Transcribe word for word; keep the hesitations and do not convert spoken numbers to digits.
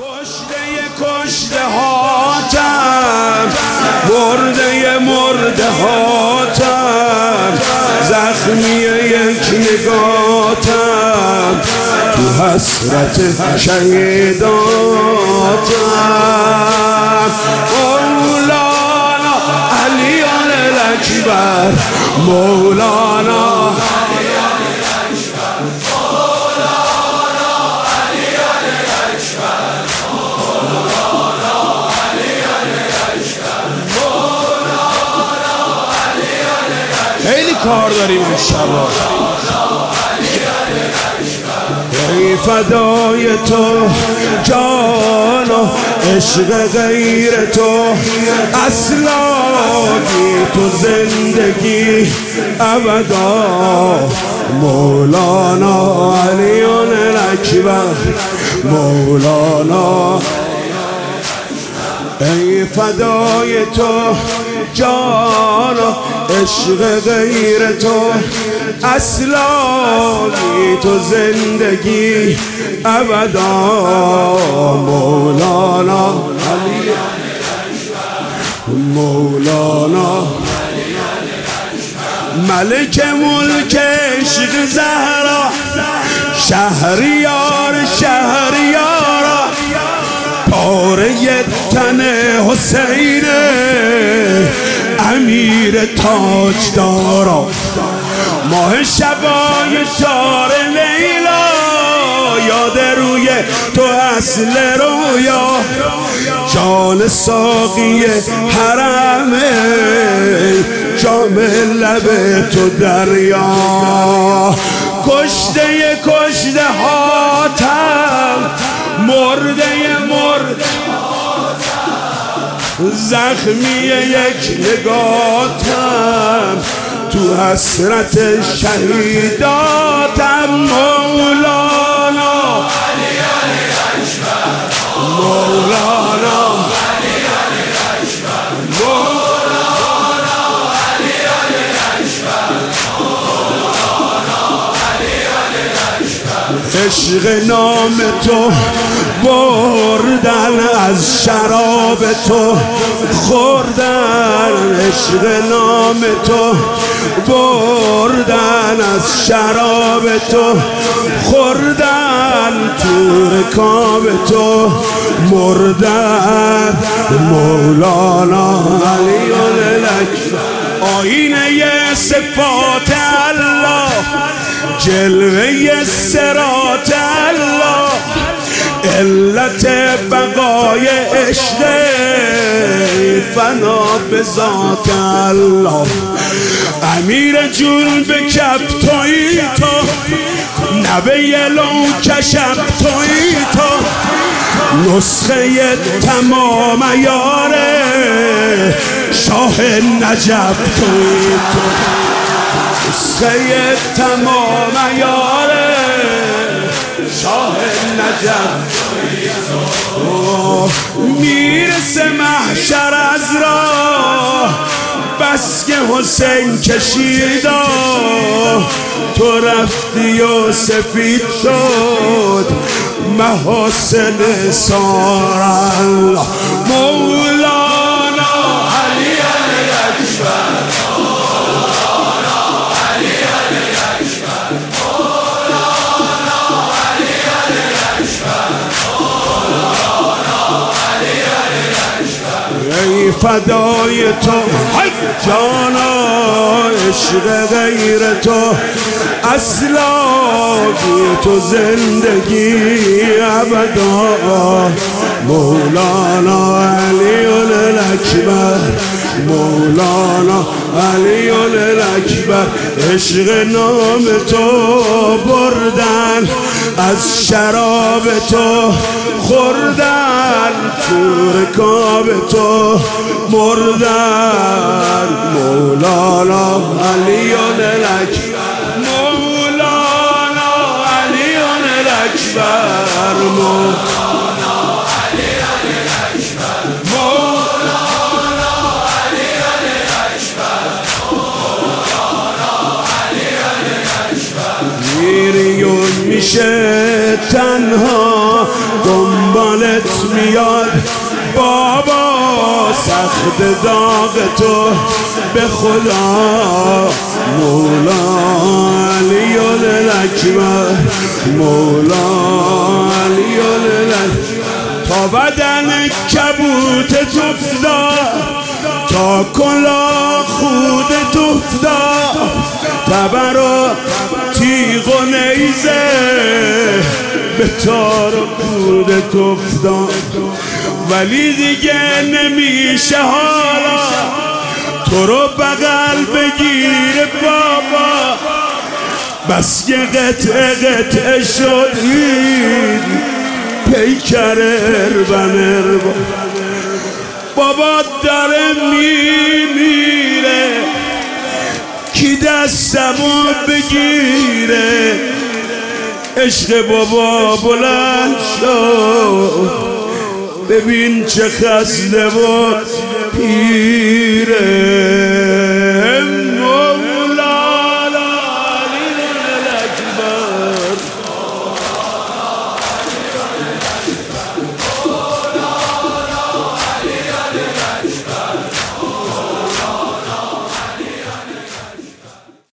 کشته کشته هاتم، مرده مرده هاتم، زخمی یک نگاتم، تو حسرت شهیداتم. مولانا علی الاکبر، مولانا خیلی کار داریم امشب. ای فدای تو جان و عشق غیر تو، اصلا بی تو زندگی ابدا. مولانا علی الاکبر، مولانا. ای فدای تو جان و عشق غیر تو، اصلا بی تو زندگی ابدا. مولانا علی مولانا، ملک ملک عشق زهرا، شهریار شهریارا، پاره تن حسین امیر تاجدارا، ماه شبای تار لیلا، یاد روی تو اصل رویا، جان ساقی حرمه، جام لب تو دریا. کشته کشته هاتم، مرده مرده زخمی یک نگاتم، تو حسرت شهیداتم. مولانا علی الاکبر، مولانا علی الاکبر، مولانا علی الاکبر، مولانا علی الاکبر. عشق نام تو بردن، از شراب تو خوردن، عشق نام تو بردن، از شراب تو خوردن، تو رکاب تو مردن. مولانا علی الاکبر، آینه صفات الله، جلوه صراط الله، علت بقای عشق فنا به ذات الله. امیر جون به کف تویی تو، نبه لو کشف تویی تو، نسخه تمام یاره شاه نجف تویی تو، نسخه تمام یاره شاه نجف. میرسه محشر از راه، بس که حسین کشیدا، تو رفتی و سفید شد محاسن سار الله. مولانا علی الاکبر، مولانا علی الاکبر، مولانا علی الاکبر، مولانا علی الاکبر. ای فدای تو جانا، عشق غیر تو، اصلا بی تو زندگی ابدا. مولانا علی الاکبر، مولانا علی الاکبر. عشق نام تو بردن، از شراب تو خوردن، تو رکاب تو مردن. مولانا علی الاکبر، مولانا علی الاکبر، مولانا علی الاکبر، مولانا علی الاکبر، مولانا علی الاکبر. میریون میشه تنها دنبال حالت میاد بابا، سخت داغ تو به خدا. مولا علی الاکبر، مولا علی الاکبر. تا بدن کبوت افتاد، تا کلا خودت افتاد، تبر و تیغ و نیزه به تار و پودت افتاد. ولی دیگه نمیشه حالا تو رو بغل بگیر بابا، بس که قطعه قطعه شد این پیکر اربن اربا. بابا داره میمیره، کی دستمو بگیره؟ عشق بابا بلند شد، ببین چه خسته و پیره.